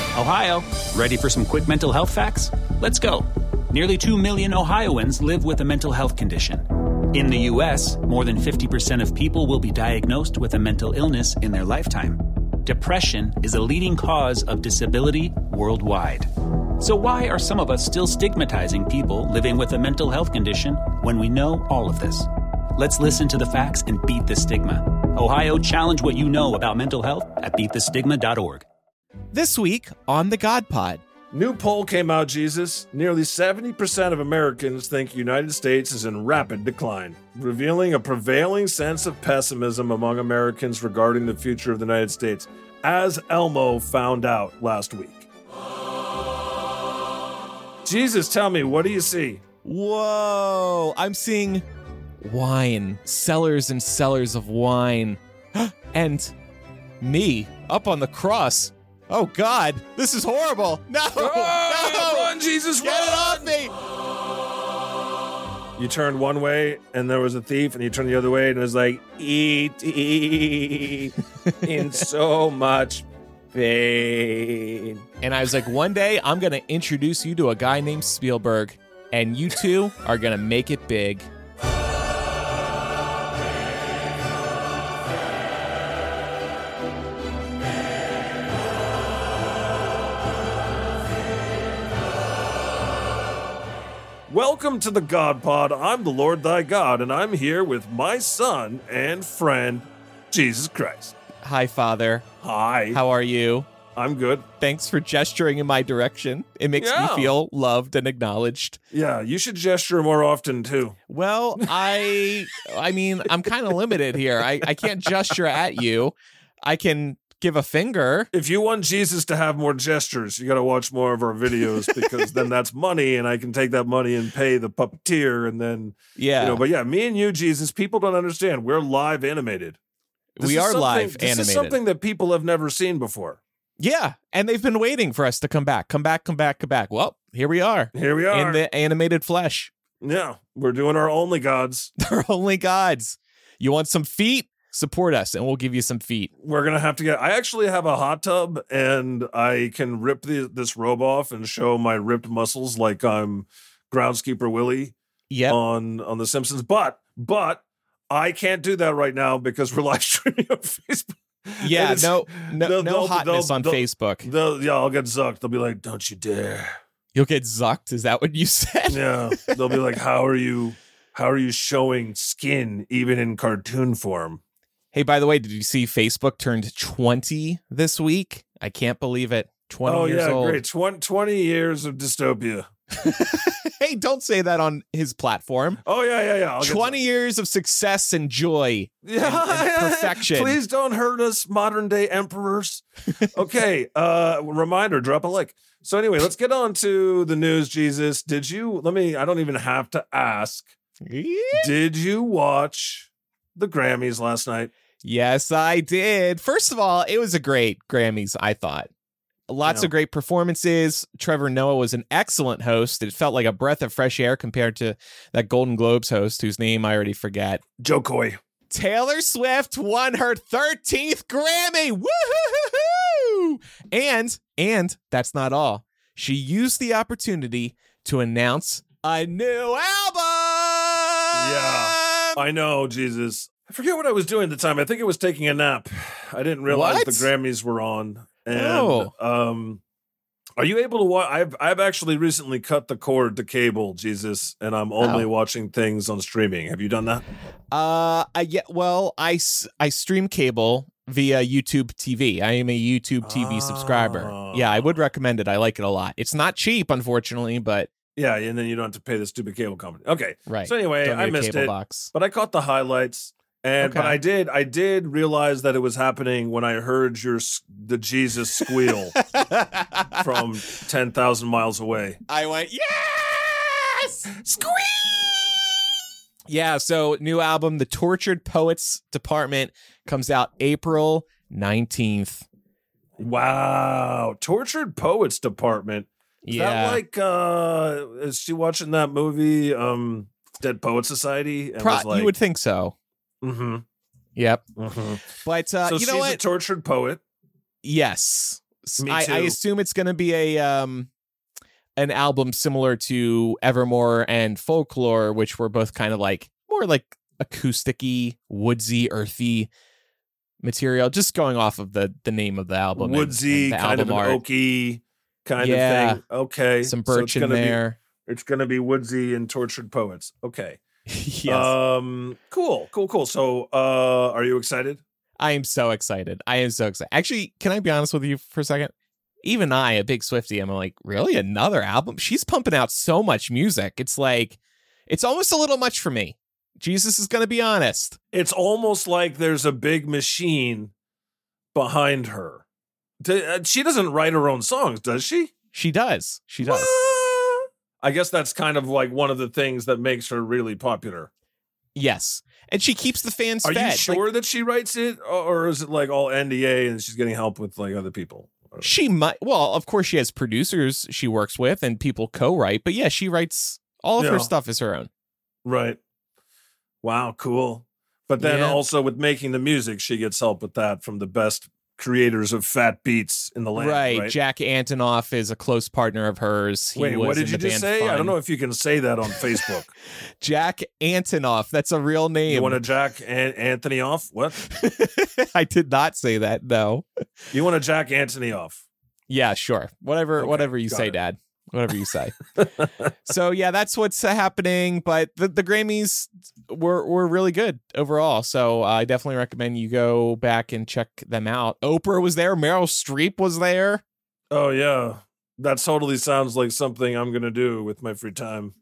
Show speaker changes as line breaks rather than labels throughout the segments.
Ohio, ready for some quick mental health facts? Let's go. Nearly 2 million Ohioans live with a mental health condition. In the U.S., more than 50% of people will be diagnosed with a mental illness in their lifetime. Depression is a leading cause of disability worldwide. So why are some of us still stigmatizing people living with a mental health condition when we know all of this? Let's listen to the facts and beat the stigma. Ohio, challenge what you know about mental health at beatthestigma.org.
This week on the God Pod.
New poll came out, Jesus. Nearly 70% of Americans think United States is in rapid decline, revealing a prevailing sense of pessimism among Americans regarding the future of the United States, as Elmo found out last week. Jesus, tell me, what do you see?
Whoa, I'm seeing wine, cellars and cellars of wine, and me up on the cross. Oh, God, this is horrible. No,
Oh,
no.
run, Jesus,
Get
run!
it off me.
You turned one way, and there was a thief, and you turned the other way, and it was like, E.T. in so much pain.
And I was like, one day I'm going to introduce you to a guy named Spielberg, and you two are going to make it big.
Welcome to the God Pod. I'm the Lord thy God, and I'm here with my son and friend, Jesus Christ.
Hi, Father.
Hi.
How are you?
I'm good.
Thanks for gesturing in my direction. It makes me feel loved and acknowledged.
Yeah, you should gesture more often, too.
Well, I mean, I'm kind of limited here. I can't gesture at you. I can give a finger.
If you want Jesus to have more gestures, you got to watch more of our videos because then that's money, and I can take that money and pay the puppeteer, and then, but yeah, me and you, Jesus, people don't understand. We're live animated.
We are live animated.
This is something that people have never seen before.
Yeah, and they've been waiting for us to come back. Come back. Well, here we are.
Here we are.
In the animated flesh.
Yeah, we're doing our only gods.
They're only gods. You want some feet? Support us, and we'll give you some feet.
We're going to have to I actually have a hot tub, and I can rip this robe off and show my ripped muscles like I'm Groundskeeper Willie on The Simpsons. But I can't do that right now because we're live streaming on Facebook.
Yeah, no hotness on Facebook.
I'll get zucked. They'll be like, don't you dare.
You'll get zucked? Is that what you said?
Yeah. They'll be like, how are you showing skin even in cartoon form?
Hey, by the way, did you see Facebook turned 20 this week? I can't believe it. 20 years old.
Oh, yeah, great. 20 years of dystopia.
Hey, don't say that on his platform.
Oh, yeah.
20 years of success and joy and perfection.
Please don't hurt us, modern-day emperors. Okay, reminder, drop a like. So anyway, let's get on to the news, Jesus. I don't even have to ask.
Yeah.
Did you watch the Grammys last night?
Yes, I did. First of all, it was a great Grammys, I thought. Lots of great performances. Trevor Noah was an excellent host. It felt like a breath of fresh air compared to that Golden Globes host whose name I already forget.
Joe Coy.
Taylor Swift won her 13th Grammy. Woo-hoo-hoo-hoo! And that's not all. She used the opportunity to announce a new album.
Yeah, I know, Jesus. I forget what I was doing at the time. I think it was taking a nap. I didn't realize the Grammys were on. And are you able to watch? I've actually recently cut the cord to cable, Jesus, and I'm only watching things on streaming. Have you done that?
I stream cable via YouTube TV. I am a YouTube TV subscriber. Yeah, I would recommend it. I like it a lot. It's not cheap, unfortunately, but
yeah, and then you don't have to pay the stupid cable company. Okay,
right.
So anyway, I missed it, but I caught the highlights. But I did realize that it was happening when I heard the Jesus squeal from 10,000 miles away.
I went, yes!
Squeal!
Yeah, so new album, The Tortured Poets Department, comes out April 19th.
Wow. Tortured Poets Department. Is that like, is she watching that movie, Dead Poet Society? And
you would think so.
Mm-hmm.
Yep.
Mm-hmm.
But
so
you know what?
She's a tortured poet.
Yes.
Me too.
I assume it's going to be an album similar to Evermore and Folklore, which were both kind of like more like acousticy, woodsy, earthy material. Just going off of the name of the album,
woodsy,
and
kind of an oaky kind of thing. Okay,
some birch in there.
It's going to be woodsy and Tortured Poets. Okay.
Yes.
Cool. So, are you excited?
I am so excited. Actually, can I be honest with you for a second? Even I, a big Swiftie, I'm like, really? Another album? She's pumping out so much music. It's like, it's almost a little much for me. Jesus is going to be honest.
It's almost like there's a big machine behind her. She doesn't write her own songs, does she?
She does.
What? I guess that's kind of like one of the things that makes her really popular.
Yes. And she keeps the fans fed.
Are you sure that she writes it? Or is it like all NDA and she's getting help with like other people?
She might. Well, of course she has producers she works with and people co-write. But yeah, she writes all of her stuff is her own.
Right. Wow, cool. But then also with making the music, she gets help with that from the best creators of fat beats in the land. Right.
Jack Antonoff is a close partner of hers.
Wait, what did you just say? I don't know if you can say that on Facebook.
Jack Antonoff. That's a real name.
You want to Jack Anthony off? What?
I did not say that. No.
You want to Jack Anthony off?
Yeah, sure. Whatever you say, Dad. Whatever you say. So yeah, that's what's happening. But the Grammys were really good overall. So I definitely recommend you go back and check them out. Oprah was there. Meryl Streep was there.
Oh yeah, that totally sounds like something I'm gonna do with my free time.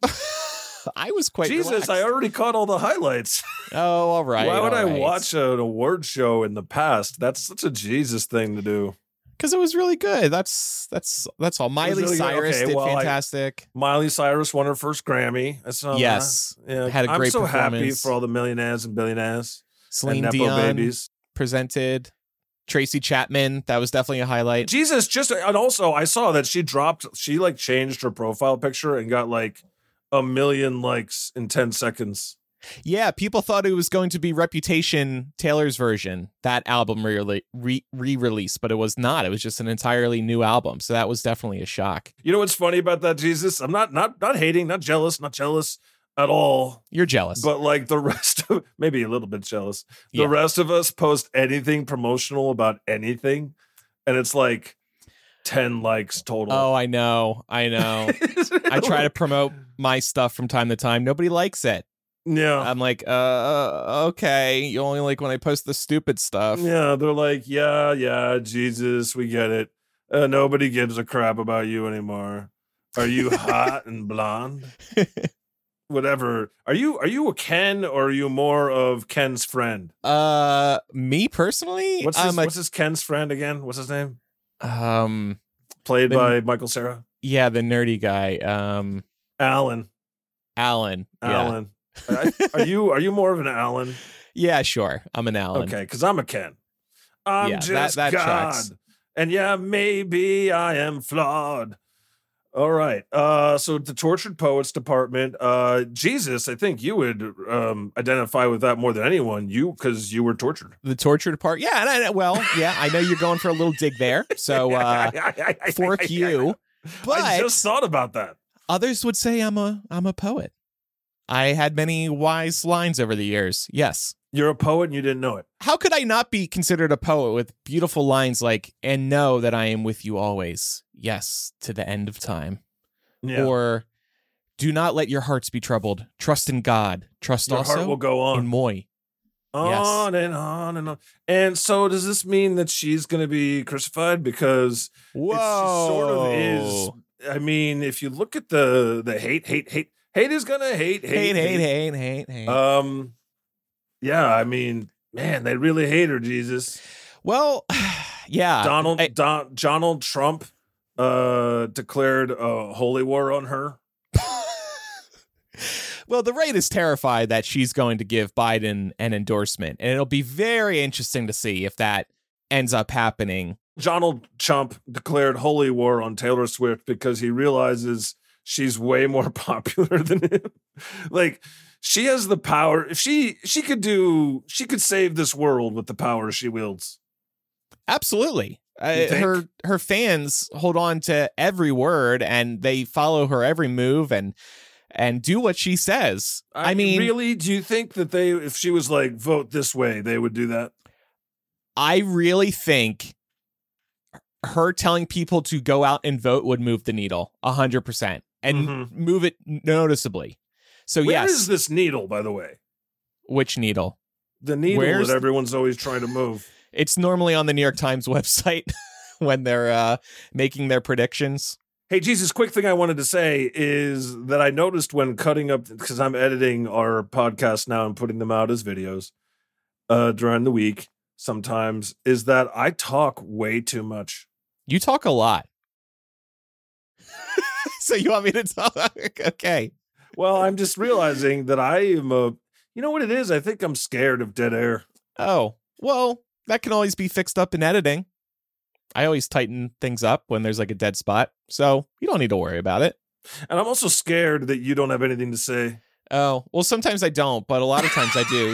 I was quite
Jesus,
relaxed.
I already caught all the highlights.
Oh, all right.
Why would I watch an award show in the past? That's such a Jesus thing to do.
Because it was really good. That's all. Miley really Cyrus did fantastic.
Miley Cyrus won her first Grammy. I saw
yes.
That. Yeah.
Had a great performance.
I'm so happy for all the millionaires and billionaires.
Celine
and
Dion
babies.
Presented. Tracy Chapman. That was definitely a highlight.
Jesus, and also I saw that she changed her profile picture and got like 1 million likes in 10 seconds.
Yeah, people thought it was going to be Reputation, Taylor's version, that album re-release, but it was not. It was just an entirely new album. So that was definitely a shock.
You know what's funny about that, Jesus? I'm not hating, not jealous at all.
You're jealous.
But like the rest of, maybe a little bit jealous. The rest of us post anything promotional about anything, and it's like 10 likes total.
Oh, I know. I try to promote my stuff from time to time. Nobody likes it.
Yeah.
I'm like, okay. You only like when I post the stupid stuff.
Yeah, they're like, yeah, Jesus, we get it. Nobody gives a crap about you anymore. Are you hot and blonde? Whatever. Are you a Ken or are you more of Ken's friend?
Me personally?
What's his Ken's friend again? What's his name? Played by Michael Cera.
Yeah, the nerdy guy.
Alan.
Yeah.
Are you more of an Alan?
Yeah, sure. I'm an Alan.
Okay, because I'm a Ken. I'm just that God. Tracks. And yeah, maybe I am flawed. All right. So the Tortured Poets department, Jesus, I think you would identify with that more than anyone. Because you were tortured.
The tortured part, yeah. I know you're going for a little dig there. So fork you. But
I just thought about that.
Others would say I'm a poet. I had many wise lines over the years. Yes.
You're a poet and you didn't know it.
How could I not be considered a poet with beautiful lines like, and know that I am with you always. Yes, to the end of time. Yeah. Or, do not let your hearts be troubled. Trust in God. Trust
your
also
heart will go on.
In Moi.
On and on and on. And so does this mean that she's going to be crucified? Because she sort of is. I mean, if you look at the hate is gonna hate. Yeah, I mean, man, they really hate her, Jesus.
Well, yeah.
Donald Trump declared a holy war on her.
Well, the right is terrified that she's going to give Biden an endorsement, and it'll be very interesting to see if that ends up happening.
Donald Trump declared holy war on Taylor Swift because he realizes she's way more popular than him. Like, she has the power. If she could save this world with the power she wields.
Absolutely. Her fans hold on to every word and they follow her every move and do what she says. I mean,
really, do you think that if she was like, vote this way, they would do that?
I really think her telling people to go out and vote would move the needle 100% and move it noticeably. So
Where is this needle, by the way?
Which needle?
The needle that everyone's always trying to move.
It's normally on the New York Times website when they're making their predictions.
Hey, Jesus, quick thing I wanted to say is that I noticed when cutting up, because I'm editing our podcast now and putting them out as videos during the week sometimes, is that I talk way too much.
You talk a lot. So you want me to talk? Okay.
Well, I'm just realizing that I am you know what it is? I think I'm scared of dead air.
Oh, well, that can always be fixed up in editing. I always tighten things up when there's like a dead spot, so you don't need to worry about it.
And I'm also scared that you don't have anything to say.
Oh, well, sometimes I don't, but a lot of times I do.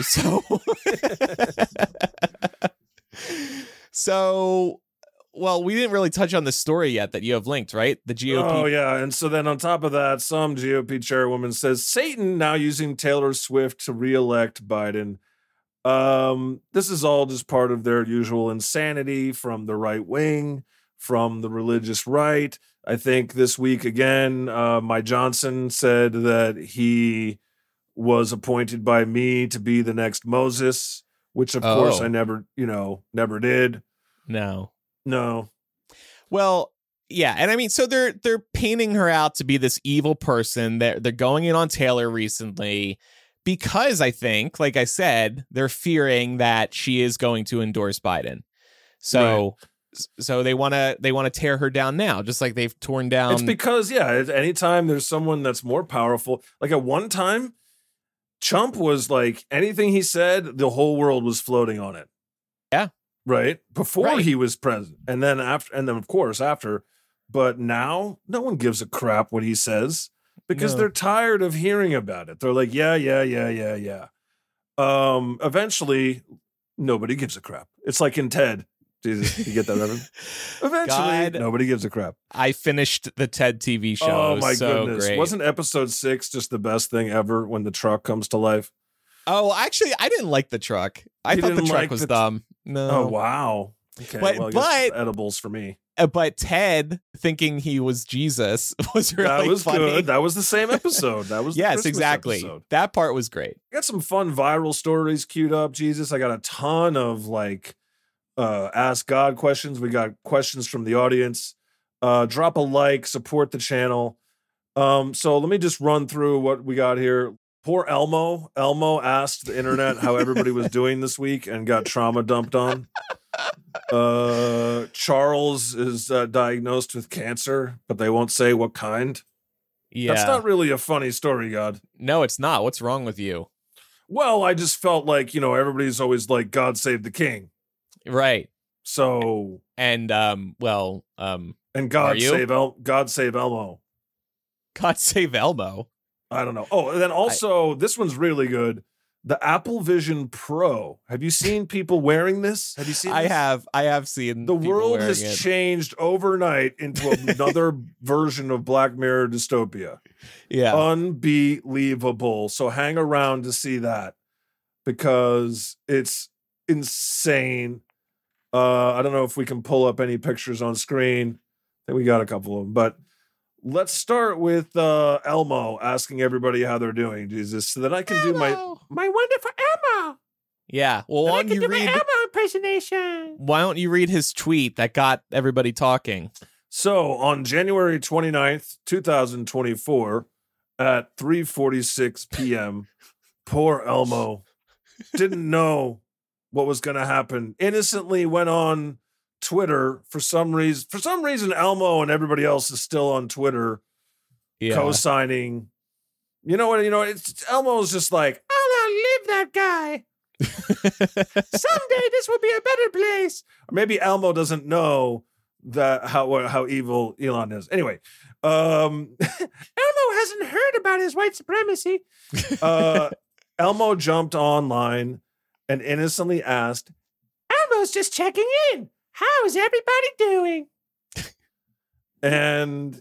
So, well, we didn't really touch on the story yet that you have linked, right? The GOP.
Oh, yeah. And so then on top of that, some GOP chairwoman says Satan now using Taylor Swift to reelect Biden. This is all just part of their usual insanity from the right wing, from the religious right. I think this week again, Mike Johnson said that he was appointed by me to be the next Moses, which of course I never did.
No. Well, yeah, and I mean, so they're painting her out to be this evil person. They're going in on Taylor recently because I think, like I said, they're fearing that she is going to endorse Biden. So they want to tear her down now, just like they've torn down.
It's because anytime there's someone that's more powerful, like at one time, Trump was like anything he said, the whole world was floating on it.
Yeah.
Right. Before he was president. And then of course after. But now no one gives a crap what he says because they're tired of hearing about it. They're like, yeah. Eventually nobody gives a crap. It's like in Ted. Jesus, you get that reference? Eventually nobody gives a crap.
I finished the Ted TV show.
Oh my goodness. Great. Wasn't episode 6 just the best thing ever when the truck comes to life?
Oh, actually, I didn't like the truck. I thought the truck was dumb. No.
Oh, wow. Okay, but edibles for me.
But Ted thinking he was Jesus was really
that was
funny.
Good. That was the same episode. That was the
yes,
Christmas
exactly.
Episode.
That part was great.
I got some fun viral stories queued up. Jesus, I got a ton of Ask God questions. We got questions from the audience. Drop a like, support the channel. So let me just run through what we got here. Poor Elmo. Elmo asked the internet how everybody was doing this week and got trauma dumped on. Charles is diagnosed with cancer, but they won't say what kind. Yeah. That's not really a funny story, God.
No, it's not. What's wrong with you?
Well, I just felt like, everybody's always like, God save the king.
Right.
So.
And, and
God save Elmo. God save Elmo. I don't know. Oh, and then also, this one's really good. The Apple Vision Pro. Have you seen people wearing this? Have you seen this?
I have seen
the world has changed overnight into another version of Black Mirror dystopia.
Yeah.
Unbelievable. So hang around to see that because it's insane. I don't know if we can pull up any pictures on screen. I think we got a couple of them, but let's start with Elmo asking everybody how they're doing, Jesus, so that I can do my wonderful Elmo.
Yeah. Well,
why don't you read my Elmo impersonation?
Why don't you read his tweet that got everybody talking?
So on January 29th, 2024, at 3:46 p.m., poor Elmo didn't know what was going to happen. Innocently went on Twitter for some reason. Elmo and everybody else is still on Twitter, co-signing. You know what? It's Elmo's just like, I'll outlive that guy. Someday this will be a better place. Or maybe Elmo doesn't know that how evil Elon is. Anyway, Elmo hasn't heard about his white supremacy. Elmo jumped online and innocently asked, Elmo's just checking in. how is everybody doing? And,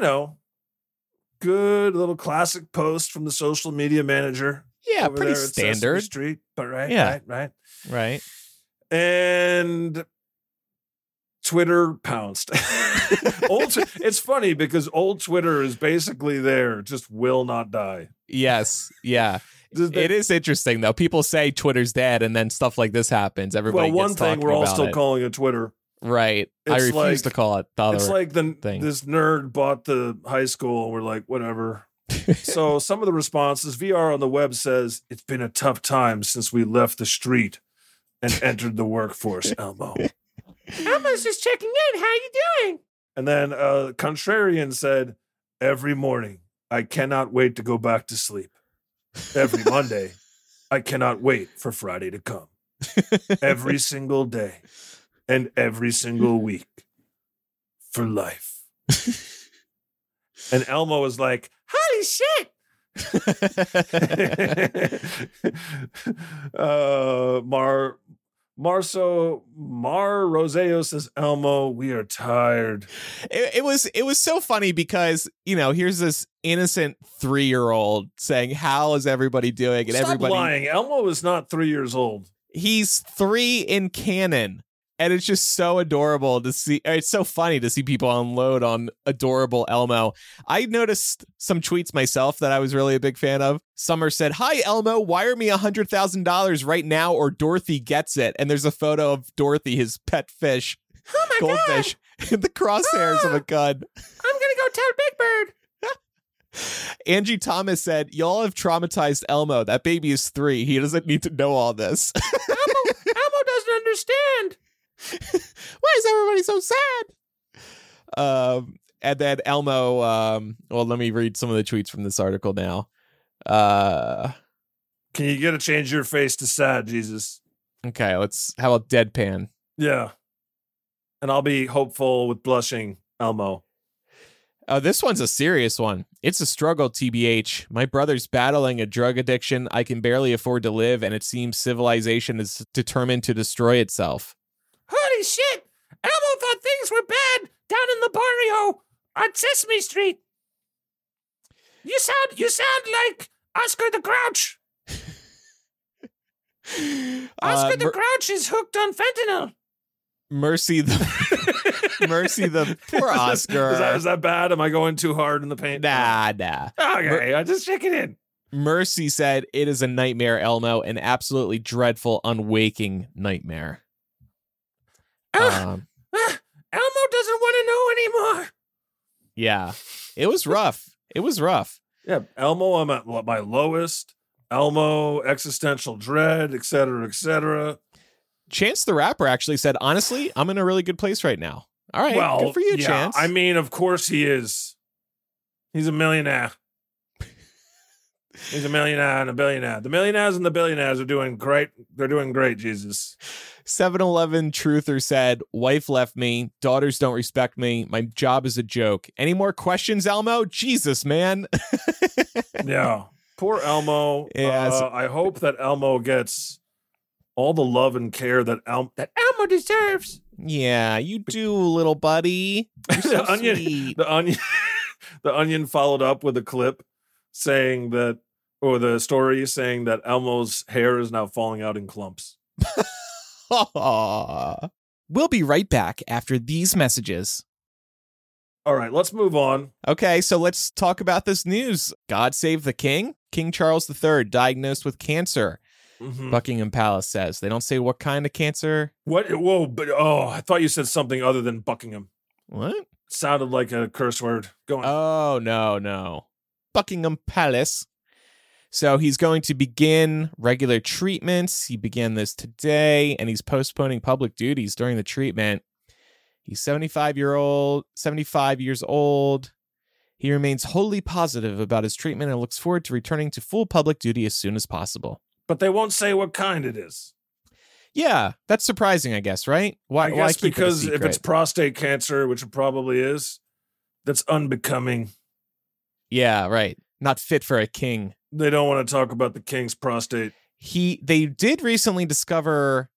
good little classic post from the social media manager.
Yeah, pretty standard.
Street, but right.
Right.
And Twitter pounced. It's funny because old Twitter is basically there, just will not die.
Yes, yeah. It is interesting, though. People say Twitter's dead, and then stuff like this happens. Everybody gets
one thing we're all still calling it Twitter.
Right. I refuse to call it the other
It's like
thing.
This nerd bought the high school, and we're like, whatever. So some of the responses, VR on the web says, it's been a tough time since we left the street and entered the workforce, Elmo. Elmo's just checking in. How you doing? And then Contrarian said, every morning, I cannot wait to go back to sleep. Every Monday, I cannot wait for Friday to come. Every single day and every single week for life. And Elmo was like, holy shit. Mar Roseo says, Elmo, we are tired.
It was so funny because, here's this innocent 3-year-old saying, how is everybody doing? And
Stop lying. Elmo is not 3 years old.
He's 3 in canon. And it's just so adorable to see. It's so funny to see people unload on adorable Elmo. I noticed some tweets myself that I was really a big fan of. Summer said, hi, Elmo, wire me $100,000 right now or Dorothy gets it. And there's a photo of Dorothy, his pet fish.
Oh my
goldfish, in the crosshairs of a gun.
I'm going to go tell Big Bird.
Angie Thomas said, y'all have traumatized Elmo. That baby is 3. He doesn't need to know all this.
Elmo doesn't understand.
Why is everybody so sad? And then Elmo, well, let me read some of the tweets from this article now.
Can you get a change your face to sad, Jesus?
Okay, how about deadpan?
Yeah. And I'll be hopeful with blushing, Elmo.
This one's a serious one. It's a struggle, TBH. My brother's battling a drug addiction. I can barely afford to live, and it seems civilization is determined to destroy itself.
Holy shit! Elmo thought things were bad down in the barrio on Sesame Street. You sound like Oscar the Grouch. Oscar the Grouch is hooked on fentanyl.
Mercy the poor Oscar.
Is that bad? Am I going too hard in the paint?
Nah.
Okay, I just check it in.
Mercy said, it is a nightmare, Elmo, an absolutely dreadful, unwaking nightmare.
Elmo doesn't want to know anymore.
Yeah, it was rough.
Yeah, Elmo, I'm at my lowest. Elmo, existential dread, etc., etc.
Chance the Rapper actually said, honestly, I'm in a really good place right now. All right, well, good for you, yeah, Chance.
I mean, of course he is. He's a millionaire. He's a millionaire and a billionaire. The millionaires and the billionaires are doing great. They're doing great, Jesus.
7-Eleven Truther said, wife left me. Daughters don't respect me. My job is a joke. Any more questions, Elmo? Jesus, man.
Yeah. Poor Elmo. Yes. I hope that Elmo gets all the love and care that Elmo deserves.
Yeah, you do, little buddy. You're so sweet.
The Onion followed up with a clip saying that, or the story saying that Elmo's hair is now falling out in clumps.
We'll be right back after these messages.
All right, let's move on.
Okay, so let's talk about this news. God save the king. King Charles III diagnosed with cancer. Mm-hmm. Buckingham Palace says. They don't say what kind of cancer.
What? Whoa, but I thought you said something other than Buckingham.
What?
It sounded like a curse word. Go on.
Oh, no. Buckingham Palace. So he's going to begin regular treatments. He began this today, and he's postponing public duties during the treatment. He's 75 years old. He remains wholly positive about his treatment and looks forward to returning to full public duty as soon as possible.
But they won't say what kind it is.
Yeah, that's surprising, I guess, right?
Why keep because it a secret? If it's prostate cancer, which it probably is, that's unbecoming.
Yeah, right. Not fit for a king.
They don't want to talk about the king's prostate.
They did recently discover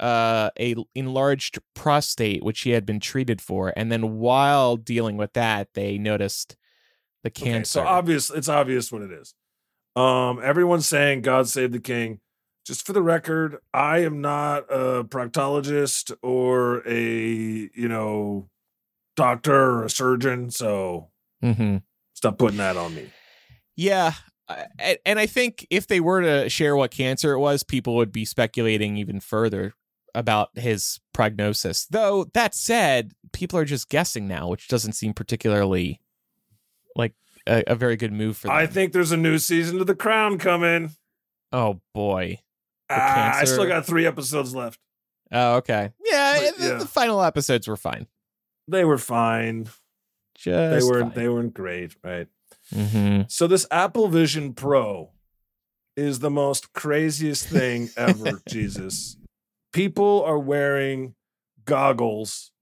a enlarged prostate, which he had been treated for, and then while dealing with that, they noticed the cancer.
Okay, so it's obvious what it is. Everyone's saying God save the king. Just for the record, I am not a proctologist or a doctor or a surgeon, so stop putting that on me.
Yeah. And I think if they were to share what cancer it was, people would be speculating even further about his prognosis. Though, that said, people are just guessing now, which doesn't seem particularly like a very good move for them.
I think there's a new season of The Crown coming.
Oh, boy.
I still got 3 episodes left.
Oh, okay. Yeah, the final episodes were fine.
They were fine. They weren't great, right?
Mm-hmm.
So this Apple Vision Pro is the most craziest thing ever. Jesus. People are wearing goggles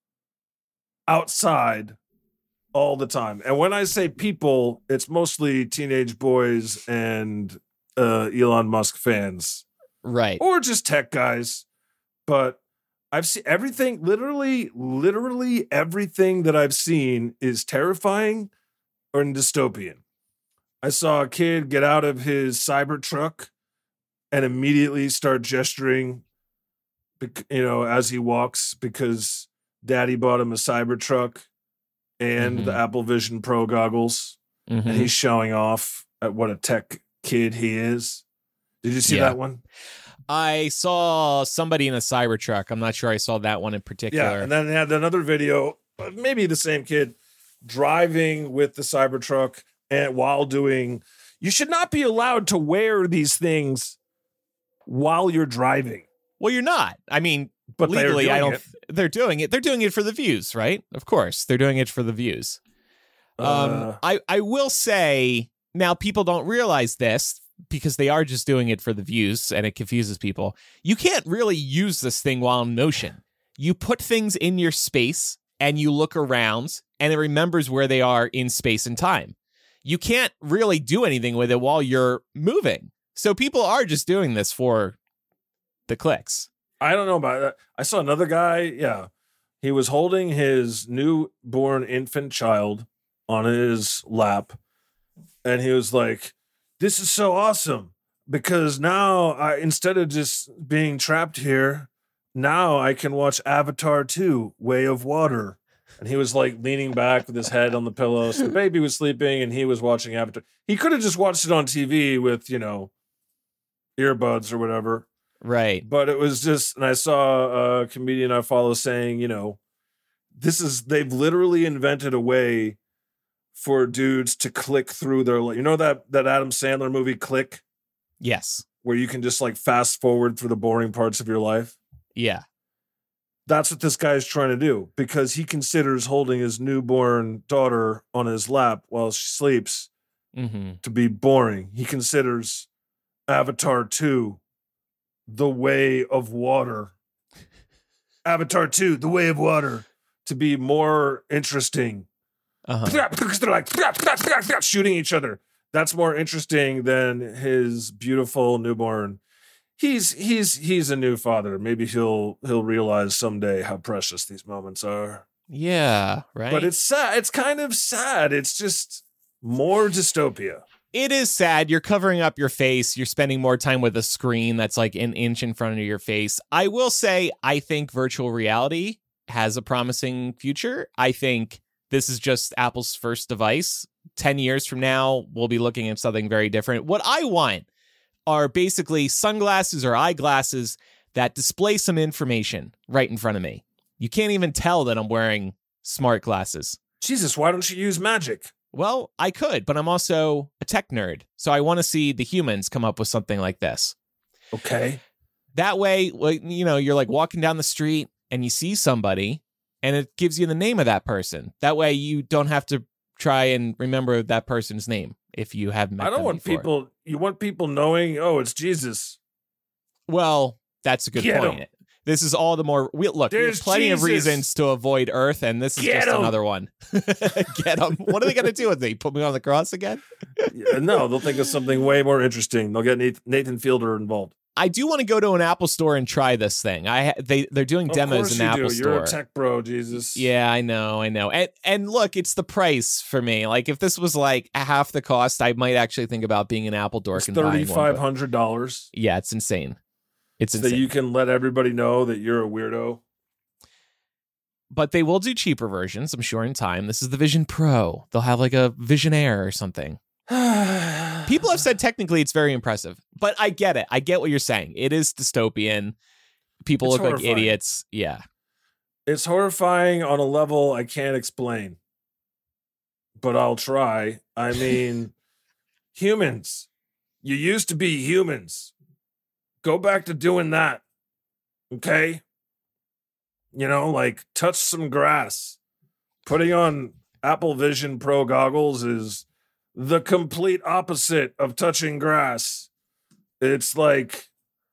outside all the time. And when I say people, it's mostly teenage boys and Elon Musk fans.
Right.
Or just tech guys. But I've seen everything, literally everything that I've seen is terrifying or dystopian. I saw a kid get out of his Cybertruck and immediately start gesturing, as he walks because daddy bought him a Cybertruck and the Apple Vision Pro goggles. And he's showing off at what a tech kid he is. Did you see that one?
I saw somebody in a Cybertruck. I'm not sure I saw that one in particular.
Yeah, and then they had another video, maybe the same kid, driving with the Cybertruck and while doing. You should not be allowed to wear these things while you're driving.
Well, you're not. I mean,
but
legally, they're doing it. They're doing it for the views, right? Of course, they're doing it for the views. I will say now, people don't realize this because they are just doing it for the views, and it confuses people. You can't really use this thing while in motion. You put things in your space, and you look around, and it remembers where they are in space and time. You can't really do anything with it while you're moving. So people are just doing this for the clicks.
I don't know about that. I saw another guy. Yeah. He was holding his newborn infant child on his lap. And he was like, this is so awesome because now instead of just being trapped here, now I can watch Avatar 2, Way of Water. And he was like leaning back with his head on the pillow. So the baby was sleeping and he was watching Avatar. He could have just watched it on TV with, earbuds or whatever.
Right.
But it was just, and I saw a comedian I follow saying, they've literally invented a way for dudes to click through their, that Adam Sandler movie, Click?
Yes.
Where you can just fast forward through the boring parts of your life?
Yeah.
That's what this guy is trying to do because he considers holding his newborn daughter on his lap while she sleeps to be boring. He considers Avatar 2, The Way of Water. Avatar 2, The Way of Water, to be more interesting. Because they're like shooting each other. That's more interesting than his beautiful newborn. He's a new father. Maybe he'll realize someday how precious these moments are.
Yeah, right.
But it's sad. It's kind of sad. It's just more dystopia.
It is sad. You're covering up your face. You're spending more time with a screen that's like an inch in front of your face. I will say, I think virtual reality has a promising future. I think this is just Apple's first device. 10 years from now, we'll be looking at something very different. What I want are basically sunglasses or eyeglasses that display some information right in front of me. You can't even tell that I'm wearing smart glasses.
Jesus, why don't you use magic?
Well, I could, but I'm also a tech nerd. So I want to see the humans come up with something like this.
Okay.
That way, you're like walking down the street and you see somebody and it gives you the name of that person. That way you don't have to try and remember that person's name if you haven't met them before.
You want people knowing, it's Jesus.
Well, that's a good point. This is all the more... there's plenty of reasons to avoid Earth, and this is just another one. Get them. What are they going to do with me? Put me on the cross again?
No, they'll think of something way more interesting. They'll get Nathan Fielder involved.
I do want to go to an Apple store and try this thing. They're doing demos in the Apple store.
You're a tech bro, Jesus.
Yeah, I know. And look, it's the price for me. Like if this was like half the cost, I might actually think about being an Apple dork and buying one.
$3,500.
Yeah, it's insane. It's insane.
So you can let everybody know that you're a weirdo.
But they will do cheaper versions, I'm sure, in time. This is the Vision Pro. They'll have like a Vision Air or something. People have said technically it's very impressive, but I get it. I get what you're saying. It is dystopian. People look like idiots. Yeah.
It's horrifying on a level I can't explain, but I'll try. I mean, humans. You used to be humans. Go back to doing that. Okay? You know, like touch some grass. Putting on Apple Vision Pro goggles is the complete opposite of touching grass. It's like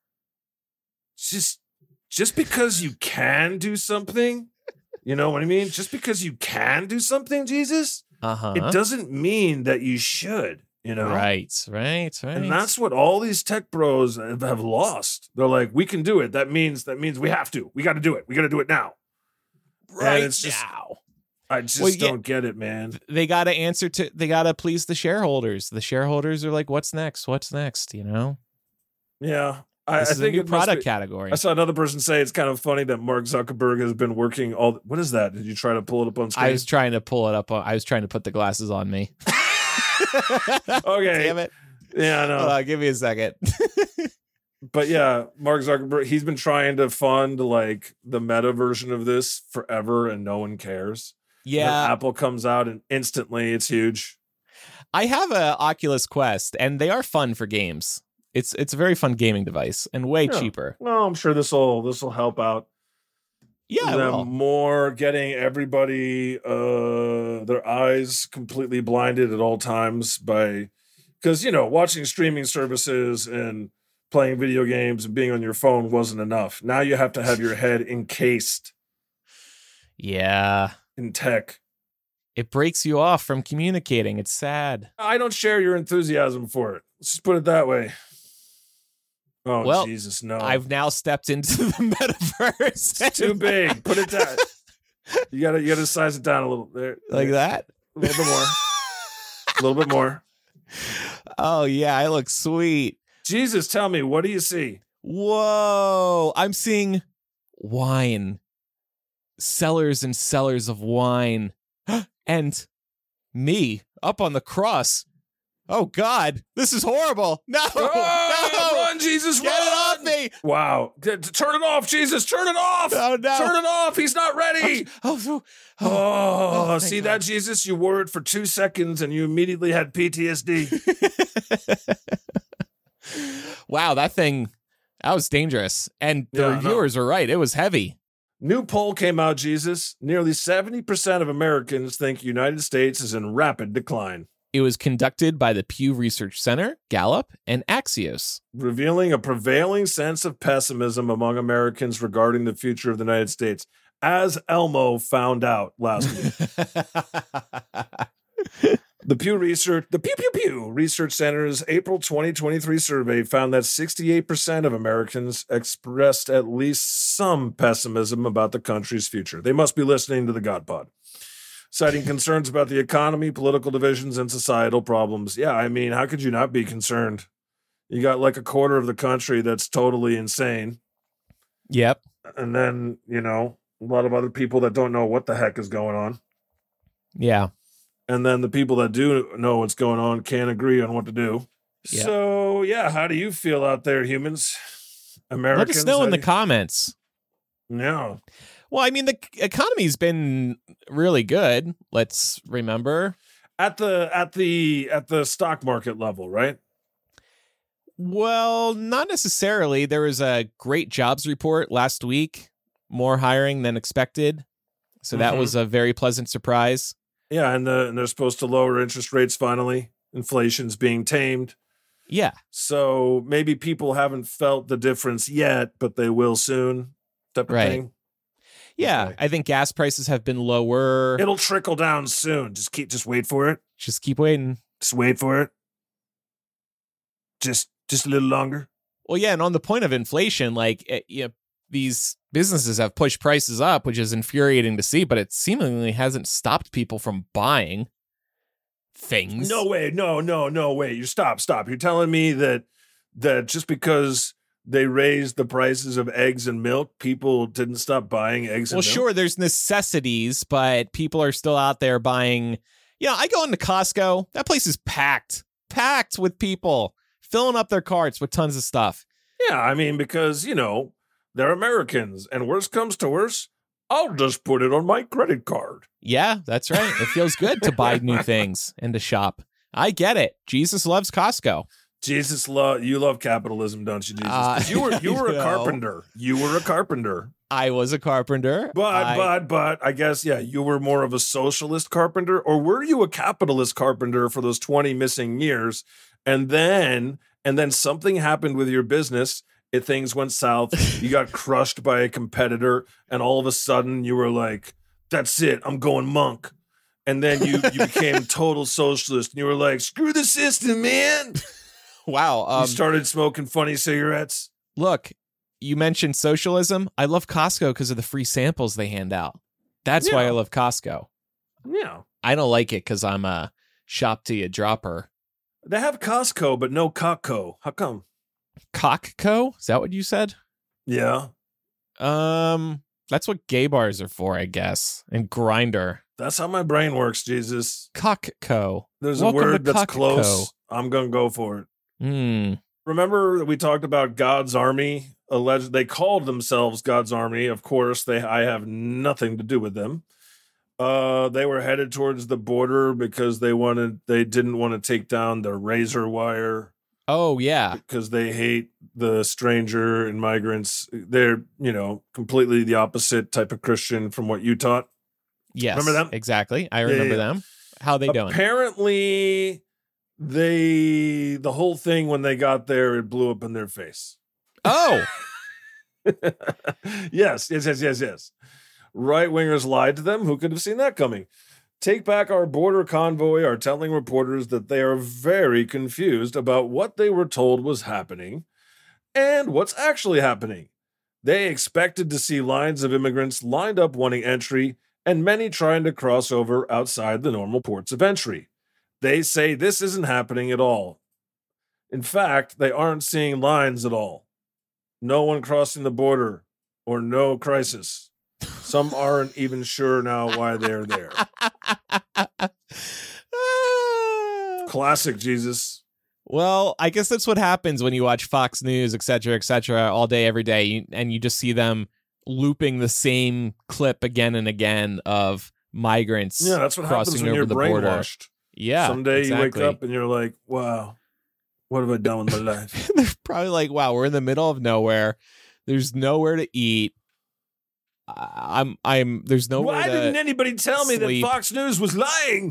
just because you can do something, you know what I mean? Just because you can do something, Jesus, it doesn't mean that you should, you know?
Right.
And that's what all these tech bros have lost. They're like, we can do it. That means we have to. We got to do it. We got to do it now.
Right
and it's just,
now.
I just don't get it, man.
They got to please the shareholders. The shareholders are like, what's next? What's next? You know?
Yeah.
I think a new product category.
I saw another person say it's kind of funny that Mark Zuckerberg has been working what is that? Did you try to pull it up on screen?
I was trying to pull it up. I was trying to put the glasses on me.
Okay.
Damn it.
Yeah, I know.
Hold on, give me a second.
But yeah, Mark Zuckerberg, he's been trying to fund like the meta version of this forever and no one cares.
Yeah.
Apple comes out and instantly it's huge.
I have a Oculus Quest and they are fun for games. It's a very fun gaming device and way cheaper.
Well, I'm sure this will help out.
Yeah,
more getting everybody their eyes completely blinded at all times because you know, watching streaming services and playing video games and being on your phone wasn't enough. Now you have to have your head encased.
Yeah.
In tech.
It breaks you off from communicating. It's sad.
I don't share your enthusiasm for it. Let's just put it that way. Oh, well, Jesus, no.
I've now stepped into the metaverse.
It's too big. Put it down. You gotta size it down a little there.
Like that?
A little bit more. A little bit more.
Oh yeah, I look sweet.
Jesus, tell me, what do you see?
Whoa. I'm seeing wine. Sellers and sellers of wine. And me up on the cross. Oh, God, this is horrible. No,
run, Jesus,
Get it off me.
Wow. Turn it off, Jesus. Turn it off.
Oh, no.
Turn it off. He's not ready. See that, Jesus? You wore it for 2 seconds and you immediately had PTSD.
Wow, that was dangerous. And the reviewers were right. It was heavy.
New poll came out, Jesus. Nearly 70% of Americans think United States is in rapid decline.
It was conducted by the Pew Research Center, Gallup, and Axios,
revealing a prevailing sense of pessimism among Americans regarding the future of the United States, as Elmo found out last week. The Pew Research Center's April 2023 survey found that 68% of Americans expressed at least some pessimism about the country's future. They must be listening to the God Pod. Citing concerns about the economy, political divisions, and societal problems. Yeah, I mean, how could you not be concerned? You got like a quarter of the country that's totally insane.
Yep.
And then, you know, a lot of other people that don't know what the heck is going on.
Yeah.
And then the people that do know what's going on can't agree on what to do. Yep. So, yeah, how do you feel out there, humans? Americans?
Let us know in the comments.
No.
Well, I mean, the economy's been really good. Let's remember
at the stock market level, right?
Well, not necessarily. There was a great jobs report last week, more hiring than expected. So that was a very pleasant surprise.
Yeah, and they're supposed to lower interest rates finally. Inflation's being tamed.
Yeah.
So maybe people haven't felt the difference yet, but they will soon. Type of thing.
Yeah, okay. I think gas prices have been lower.
It'll trickle down soon. Just wait for it.
Just keep waiting.
Just wait for it. Just a little longer.
Well, yeah, and on the point of inflation, like, these businesses have pushed prices up, which is infuriating to see, but it seemingly hasn't stopped people from buying things.
No way. No way. You stop. You're telling me that just because they raised the prices of eggs and milk, people didn't stop buying eggs and milk?
Well, sure, there's necessities, but people are still out there buying. I go into Costco. That place is packed with people filling up their carts with tons of stuff.
Yeah, I mean, because, they're Americans, and worst comes to worst, I'll just put it on my credit card.
Yeah, that's right. It feels good to buy new things and to shop. I get it. Jesus loves Costco.
You love capitalism, don't you, Jesus? 'Cause you were a carpenter. You were a carpenter.
I was a carpenter.
But I guess, you were more of a socialist carpenter, or were you a capitalist carpenter for those 20 missing years? And then something happened with your business. Things went south. You got crushed by a competitor, and all of a sudden you were like, "That's it. I'm going monk." And then you became total socialist, and you were like, "Screw the system, man."
Wow.
You started smoking funny cigarettes.
Look, you mentioned socialism. I love Costco because of the free samples they hand out. That's why I love Costco.
Yeah.
I don't like it because I'm a shop to you dropper.
They have Costco, but no Cockco. How come?
Cockco? Is that what you said?
Yeah.
That's what gay bars are for, I guess. And Grindr.
That's how my brain works, Jesus.
Cockco.
There's a word that's close. I'm going to go for it. Remember we talked about God's Army? They called themselves God's Army. Of course, I have nothing to do with them. They were headed towards the border because they didn't want to take down the razor wire.
Oh, yeah.
Because they hate the stranger and migrants. They're, completely the opposite type of Christian from what you taught.
Yes.
Remember them?
Exactly. I remember them. How are they doing?
Apparently, the whole thing when they got there, it blew up in their face.
Oh.
Yes. Right-wingers lied to them. Who could have seen that coming? Take Back Our Border convoy are telling reporters that they are very confused about what they were told was happening and what's actually happening. They expected to see lines of immigrants lined up wanting entry and many trying to cross over outside the normal ports of entry. They say this isn't happening at all. In fact, they aren't seeing lines at all. No one crossing the border or no crisis. Some aren't even sure now why they're there. Classic, Jesus.
Well, I guess that's what happens when you watch Fox News, et cetera, all day, every day, and you just see them looping the same clip again and again of migrants
that's what
crossing
happens when
over
you're
the
brainwashed.
border. Yeah,
someday you wake up and you're like, wow, what have I done with my life?
They're probably like, wow, we're in the middle of nowhere. There's nowhere to eat. There's nowhere.
Why didn't anybody tell me that Fox News was lying?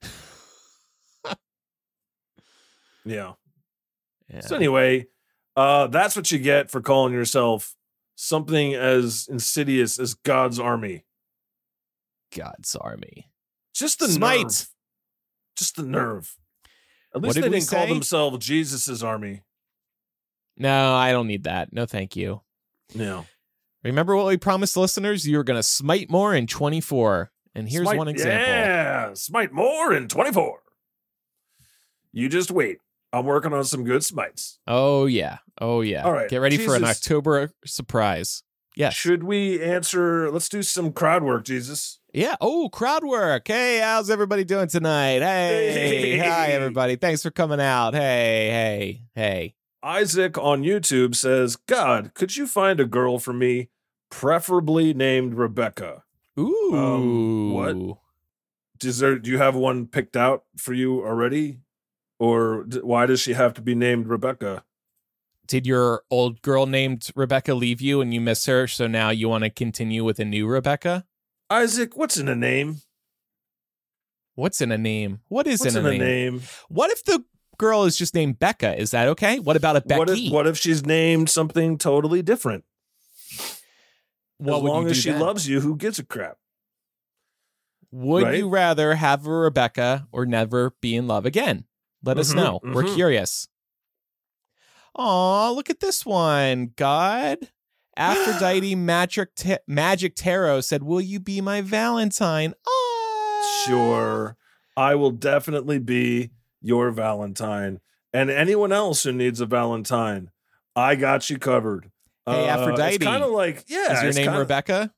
Yeah. So anyway, that's what you get for calling yourself something as insidious as God's Army.
God's Army.
Just the nerve. Just the nerve. At least they didn't call themselves Jesus's Army.
No, I don't need that. No, thank you.
No.
Remember what we promised listeners? You were going to smite more in 24. And here's one example.
Yeah, smite more in 24. You just wait. I'm working on some good smites.
Oh, yeah. All right. Get ready for an October surprise. Yes.
Should we answer? Let's do some crowd work, Jesus.
Yeah. Oh, crowd work. Hey, how's everybody doing tonight? Hey. Hi, everybody. Thanks for coming out. Hey.
Isaac on YouTube says, God, could you find a girl for me, preferably named Rebecca?
Ooh.
What? Do you have one picked out for you already? Or why does she have to be named Rebecca?
Did your old girl named Rebecca leave you and you miss her, so now you want to continue with a new Rebecca?
Isaac, what's in a name?
What's in a name? What is
in a name?
What if the girl is just named Becca? Is that okay? What about a Becky?
What if she's named something totally different? As long as she loves you, who gives a crap?
Would you rather have a Rebecca or never be in love again? Let us know. We're curious. Aw, look at this one. God, Aphrodite Magic Tarot said, "Will you be my Valentine?" Aww.
Sure. I will definitely be your Valentine. And anyone else who needs a Valentine, I got you covered.
Hey, Aphrodite.
It's kind of like,
Is your name Rebecca?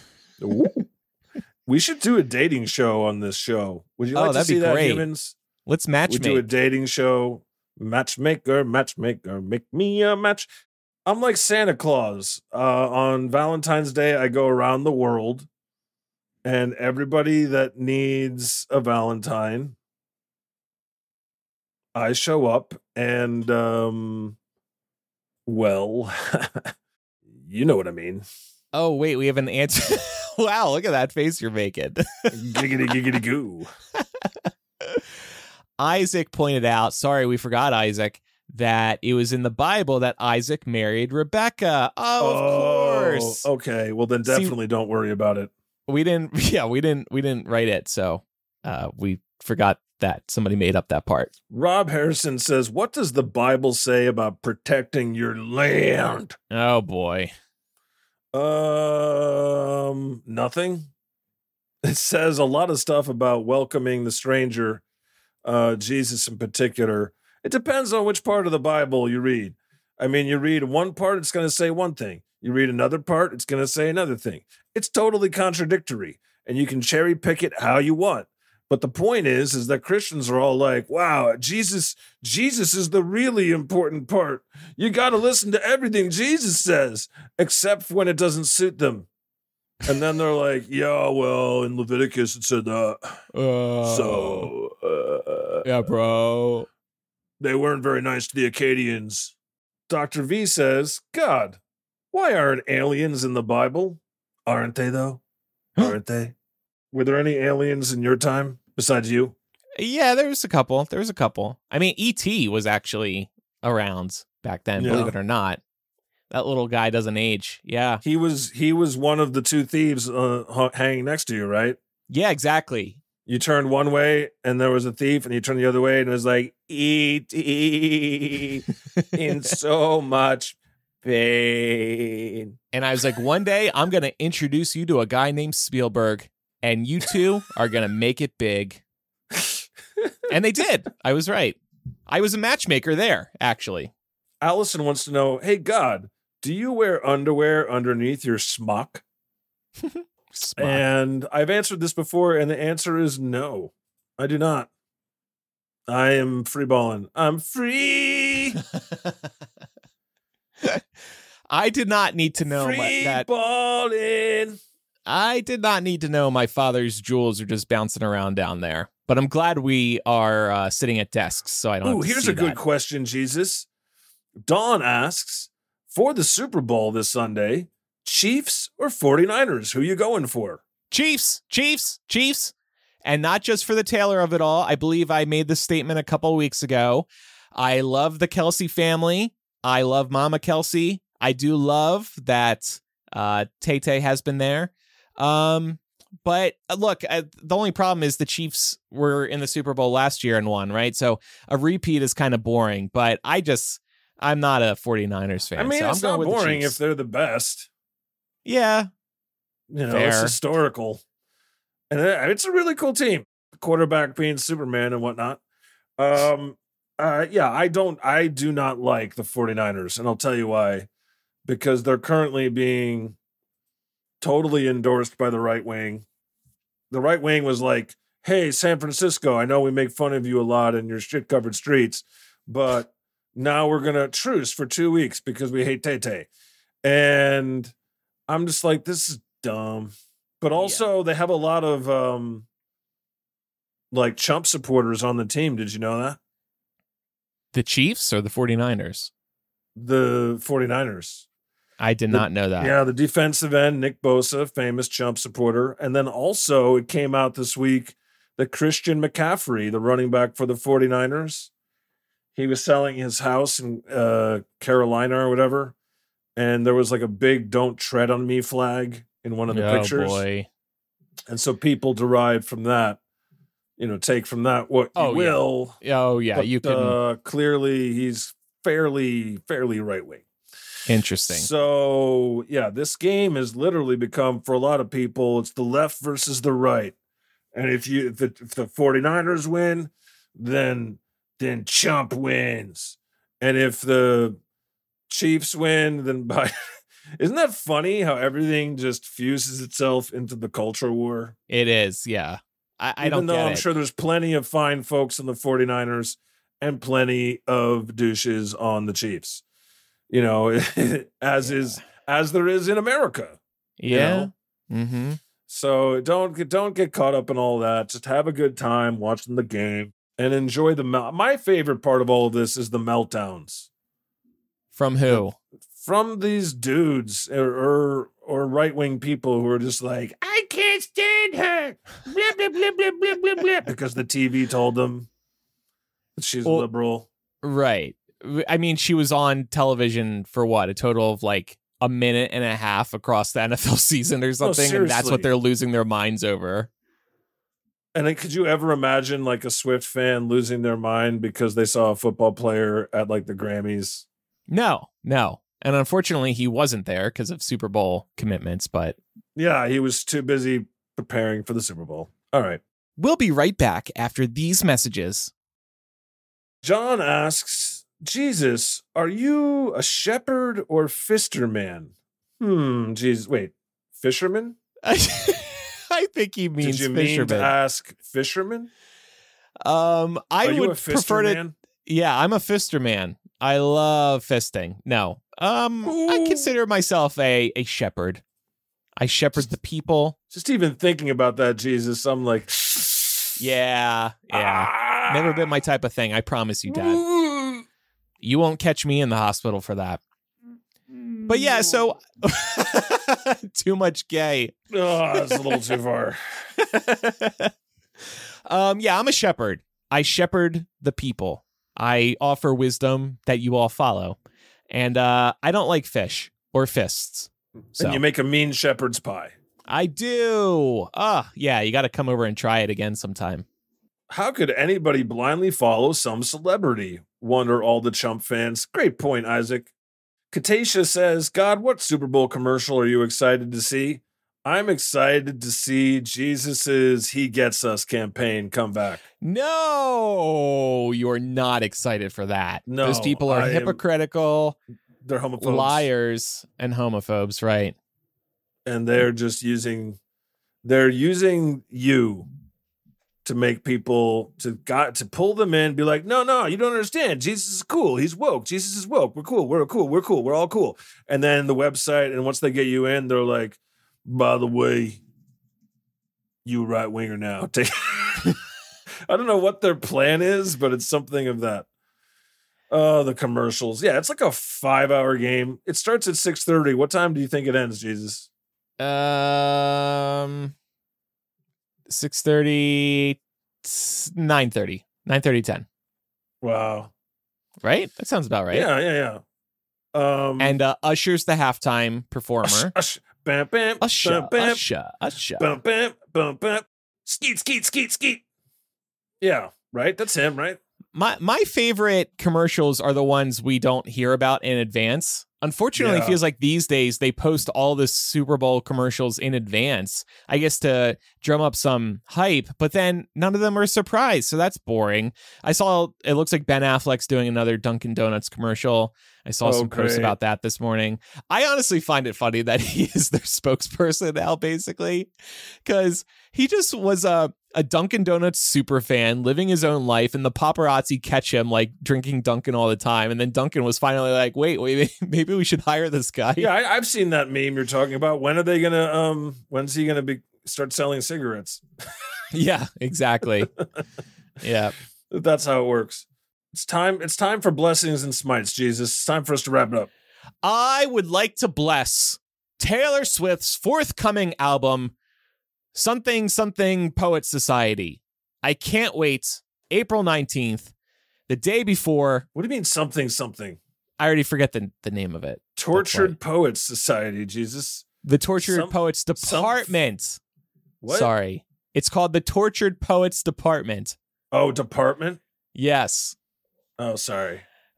We should do a dating show on this show. Would you like to see that, humans?
Let's matchmake.
We do a dating show. Matchmaker, make me a match. I'm like Santa Claus. On Valentine's Day, I go around the world, and everybody that needs a Valentine, I show up, and well, you know what I mean.
Oh, wait, we have an answer. Wow, look at that face you're making.
Giggity goo.
Isaac pointed out, sorry, we forgot Isaac, that it was in the Bible that Isaac married Rebecca. Oh, of course.
Okay, well then definitely don't worry about it.
We didn't write it, so we forgot that somebody made up that part.
Rob Harrison says, "What does the Bible say about protecting your land?"
Oh boy.
Nothing. It says a lot of stuff about welcoming the stranger, Jesus in particular. It depends on which part of the Bible you read. I mean, you read one part, it's going to say one thing. You read another part, it's going to say another thing. It's totally contradictory, and you can cherry pick it how you want. But the point is that Christians are all like, wow, Jesus is the really important part. You got to listen to everything Jesus says, except when it doesn't suit them. And then they're like, yeah, well, in Leviticus it said that.
Yeah, bro.
They weren't very nice to the Akkadians. Dr. V says, God, why aren't aliens in the Bible? Aren't they, though? Aren't they? Were there any aliens in your time besides you?
Yeah, there was a couple. I mean, E.T. was actually around back then, believe it or not. That little guy doesn't age. Yeah.
He was one of the two thieves hanging next to you, right?
Yeah, exactly.
You turned one way and there was a thief, and you turned the other way and it was like, E.T. in so much pain.
And I was like, one day I'm going to introduce you to a guy named Spielberg, and you two are going to make it big. And they did. I was right. I was a matchmaker there, actually.
Allison wants to know, hey, God, do you wear underwear underneath your smock? And I've answered this before, and the answer is no. I do not. I am free balling. I'm free.
I did not need to know
that. Balling.
I did not need to know my father's jewels are just bouncing around down there. But I'm glad we are sitting at desks, so I don't.
Ooh, here's a good question, Jesus. Dawn asks, for the Super Bowl this Sunday, Chiefs or 49ers? Who you going for?
Chiefs. And not just for the Taylor of it all. I believe I made this statement a couple weeks ago. I love the Kelce family. I love Mama Kelce. I do love that Tay-Tay has been there. But look, the only problem is the Chiefs were in the Super Bowl last year and won, right? So a repeat is kind of boring, but I'm not a 49ers fan.
I mean,
so
it's not boring if they're the best.
Yeah.
Fair. It's historical. And it's a really cool team. Quarterback being Superman and whatnot. I do not like the 49ers, and I'll tell you why. Because they're currently being totally endorsed by the right wing. The right wing was like, hey, San Francisco, I know we make fun of you a lot in your shit-covered streets, but now we're going to truce for 2 weeks because we hate Tay-Tay. And I'm just like, this is dumb. But also, they have a lot of like chump supporters on the team. Did you know that?
The Chiefs or the 49ers?
The 49ers.
I did not know that.
Yeah, the defensive end, Nick Bosa, famous chump supporter. And then also it came out this week that Christian McCaffrey, the running back for the 49ers, he was selling his house in Carolina or whatever. And there was like a big "Don't Tread on Me" flag in one of the pictures. Boy. And so people derived from that, take from that what you will.
Yeah. Oh, yeah.
But,
you can.
Clearly, he's fairly right wing.
Interesting.
So yeah, this game has literally become, for a lot of people, it's the left versus the right. And if the 49ers win, then Chump wins. And if the Chiefs win, then isn't that funny how everything just fuses itself into the culture war?
It is, yeah. I don't get it.
Even though I'm sure there's plenty of fine folks in the 49ers and plenty of douches on the Chiefs. You know, as there is in America.
Yeah.
You know? Mm-hmm. So don't get caught up in all that. Just have a good time watching the game and enjoy my favorite part of all of this is the meltdowns.
From who?
From these dudes or right-wing people who are just like, I can't stand her. Blah, blah, blah, blah, blah, blah, blah. Because the TV told them that she's liberal.
Right. I mean, she was on television for a total of like a minute and a half across the NFL season or something. And that's what they're losing their minds over.
And then could you ever imagine like a Swift fan losing their mind because they saw a football player at like the Grammys?
No. And unfortunately, he wasn't there because of Super Bowl commitments, but...
Yeah, he was too busy preparing for the Super Bowl. All right.
We'll be right back after these messages.
John asks, Jesus, are you a shepherd or fister man? Jesus, wait, fisherman?
I think he means
Did you
fisherman.
Mean to ask fisherman?
I would prefer to...
Man?
Yeah, I'm a fister man. I love fisting. No. I consider myself a shepherd. I shepherd the people.
Just even thinking about that, Jesus, I'm like...
Yeah. Never been my type of thing. I promise you, Dad. You won't catch me in the hospital for that. But yeah, so... Too much gay.
Oh, that's a little too far.
Yeah, I'm a shepherd. I shepherd the people. I offer wisdom that you all follow. And I don't like fish or fists. So.
And you make a mean shepherd's pie.
I do. Yeah, you got to come over and try it again sometime.
How could anybody blindly follow some celebrity? Wonder all the Chump fans. Great point, Isaac. Katasha says, God, what Super Bowl commercial are you excited to see? I'm excited to see Jesus's He Gets Us campaign come back.
No, you're not excited for that.
No,
those people are hypocritical.
They're homophobes.
Liars and homophobes, right?
And they're just using you to make people to pull them in, be like, no, you don't understand. Jesus is cool. He's woke. Jesus is woke. We're cool. We're cool. We're cool. We're all cool. And then the website, and once they get you in, they're like, by the way, you right winger now. I don't know what their plan is, but it's something of that. Oh, the commercials. Yeah, it's like a 5-hour game. It starts at 6:30. What time do you think it ends, Jesus?
6:30, 9:30, 10.
Wow.
Right? That sounds about right.
Yeah.
And Usher's the halftime performer.
Usher. Bam, bam.
Usher.
Bam,
Usher.
Bam, bam, bam, bam. Skeet. Yeah, right? That's him, right?
My favorite commercials are the ones we don't hear about in advance. Unfortunately, It feels like these days they post all the Super Bowl commercials in advance, I guess to drum up some hype, but then none of them are a surprise, so that's boring. I saw, it looks like Ben Affleck's doing another Dunkin' Donuts commercial. I saw some posts about that this morning. I honestly find it funny that he is their spokesperson now, basically, because he just was a Dunkin' Donuts super fan, living his own life, and the paparazzi catch him like drinking Dunkin' all the time. And then Dunkin' was finally like, wait, maybe we should hire this guy.
Yeah, I've seen that meme you're talking about. When are they gonna when's he gonna start selling cigarettes?
Yeah, exactly. Yeah.
That's how it works. It's time for blessings and smites, Jesus. It's time for us to wrap it up.
I would like to bless Taylor Swift's forthcoming album, Something Poets Society. I can't wait. April 19th, the day before.
What do you mean something?
I already forget the name of it.
Tortured Poets Society, Jesus.
The Tortured Poets Department.
What?
Sorry. It's called the Tortured Poets Department.
Oh, department?
Yes.
Oh, sorry.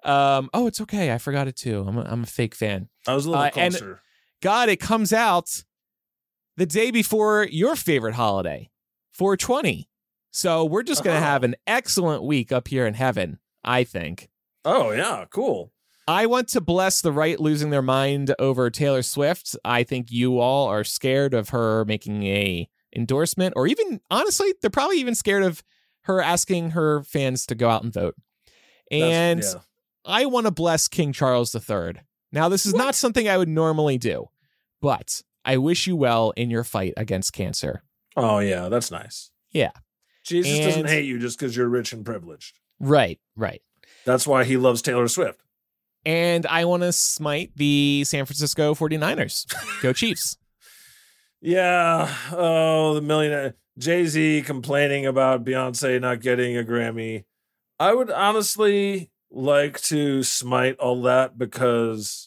Oh, it's okay. I forgot it too. I'm a fake fan.
I was a little closer.
And God, it comes out the day before your favorite holiday, 420. So we're just going to have an excellent week up here in heaven, I think.
Oh, yeah. Cool.
I want to bless the right losing their mind over Taylor Swift. I think you all are scared of her making a endorsement, or even, honestly, they're probably even scared of her asking her fans to go out and vote. And I want to bless King Charles III. Now, this is not something I would normally do, but I wish you well in your fight against cancer.
Oh, yeah. That's nice.
Yeah.
Jesus doesn't hate you just because you're rich and privileged.
Right.
That's why he loves Taylor Swift.
And I want to smite the San Francisco 49ers. Go Chiefs.
Yeah. Oh, the millionaire. Jay-Z complaining about Beyonce not getting a Grammy. I would honestly like to smite all that because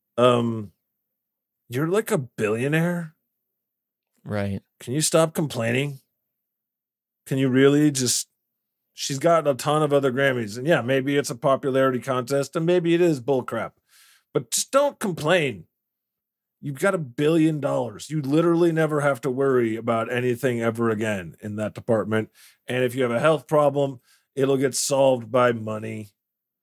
you're like a billionaire.
Right.
Can you stop complaining? Can you really just... She's got a ton of other Grammys. And yeah, maybe it's a popularity contest and maybe it is bullcrap. But just don't complain. You've got $1 billion. You literally never have to worry about anything ever again in that department. And if you have a health problem, it'll get solved by money.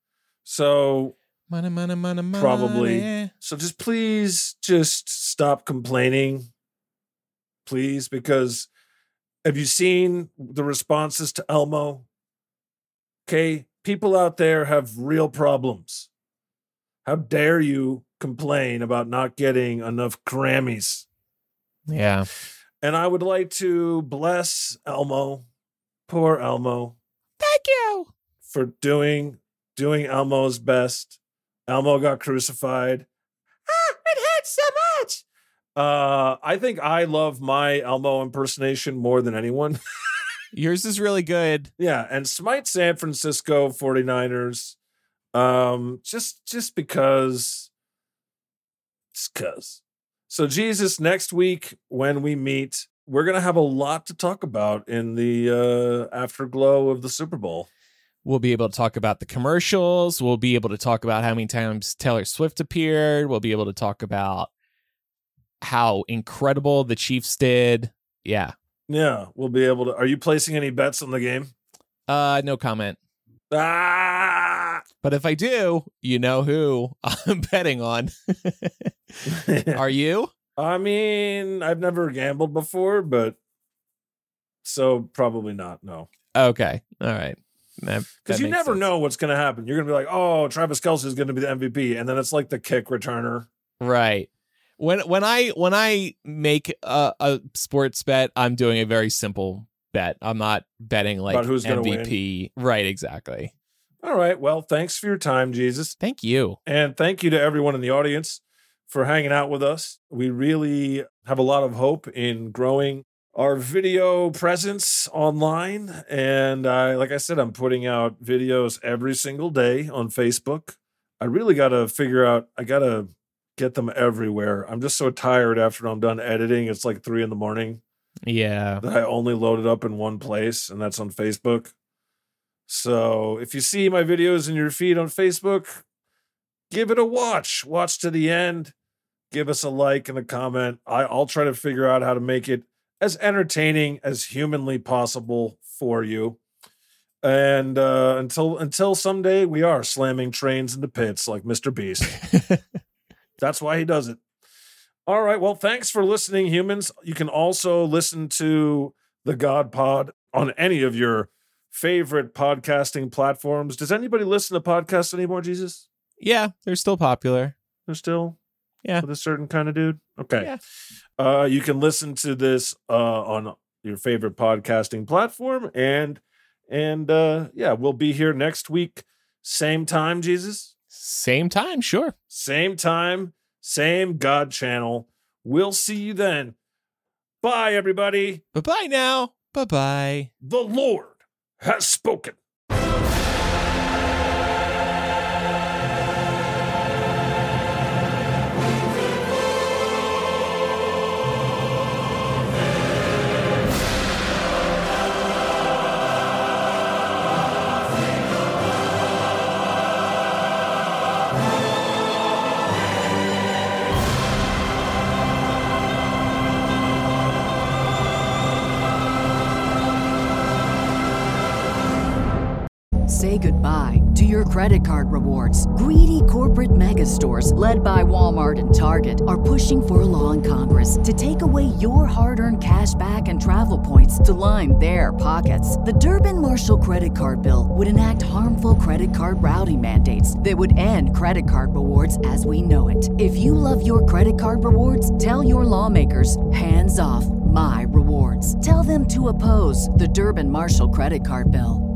So
money.
Probably. So just please just stop complaining. Please, because have you seen the responses to Elmo? Okay, people out there have real problems. How dare you complain about not getting enough Grammys?
Yeah.
And I would like to bless Elmo, poor Elmo.
Thank you
for doing Elmo's best. Elmo got crucified. It hurts so much. I think I love my Elmo impersonation more than anyone.
Yours is really good.
Yeah, and smite San Francisco 49ers. Just because. Just because. So Jesus, next week when we meet, we're gonna have a lot to talk about in the afterglow of the Super Bowl.
We'll be able to talk about the commercials. We'll be able to talk about how many times Taylor Swift appeared. We'll be able to talk about how incredible the Chiefs did. Yeah.
Yeah, we'll be able to. Are you placing any bets on the game?
No comment.
But
if I do, you know who I'm betting on. Are you?
I mean, I've never gambled before, but so probably not. No.
Okay. All right.
Because you never know what's going to happen. You're going to be like, oh, Travis Kelce is going to be the MVP. And then it's like the kick returner.
Right. When I make a sports bet, I'm doing a very simple bet. I'm not betting like
who's
MVP. Right, exactly.
All right. Well, thanks for your time, Jesus.
Thank you.
And thank you to everyone in the audience for hanging out with us. We really have a lot of hope in growing our video presence online. And like I said, I'm putting out videos every single day on Facebook. I really got to figure out, I got to get them everywhere. I'm just so tired after I'm done editing. It's like 3 a.m.
Yeah.
That I only load it up in one place, and that's on Facebook. So if you see my videos in your feed on Facebook, give it a watch. Watch to the end. Give us a like and a comment. I'll try to figure out how to make it as entertaining as humanly possible for you. And until someday we are slamming trains into pits like Mr. Beast. That's why he does it. All right. Well, thanks for listening, humans. You can also listen to the God Pod on any of your favorite podcasting platforms. Does anybody listen to podcasts anymore, Jesus?
Yeah, they're still popular.
They're still with a certain kind of dude. Okay.
Yeah.
You can listen to this on your favorite podcasting platform, and we'll be here next week. Same time, Jesus.
Same time, sure.
Same time, same God channel. We'll see you then. Bye, everybody.
Bye-bye now. Bye-bye.
The Lord has spoken.
say goodbye to your credit card rewards. Greedy corporate mega stores, led by Walmart and Target, are pushing for a law in Congress to take away your hard-earned cash back and travel points to line their pockets. The Durbin-Marshall credit card bill would enact harmful credit card routing mandates that would end credit card rewards as we know it. If you love your credit card rewards, tell your lawmakers, hands off my rewards. Tell them to oppose the Durbin-Marshall credit card bill.